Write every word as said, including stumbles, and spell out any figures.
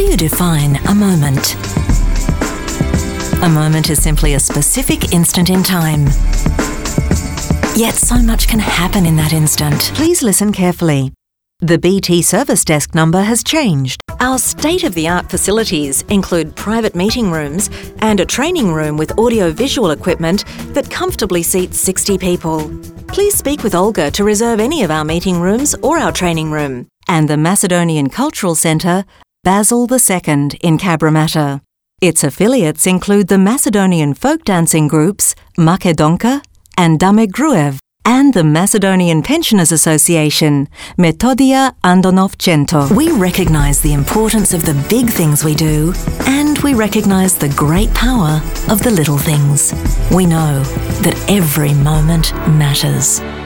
do you define a moment? A moment is simply a specific instant in time. Yet so much can happen in that instant. Please listen carefully. The B T service desk number has changed. Our state-of-the-art facilities include private meeting rooms and a training room with audio-visual equipment that comfortably seats sixty people. Please speak with Olga to reserve any of our meeting rooms or our training room. And the Macedonian Cultural Centre, Basil the Second in Cabramatta. Its affiliates include the Macedonian folk dancing groups Makedonka and Dame Gruev, and the Macedonian Pensioners Association, Metodia Andonov Cento. We recognise the importance of the big things we do, and we recognise the great power of the little things. We know that every moment matters.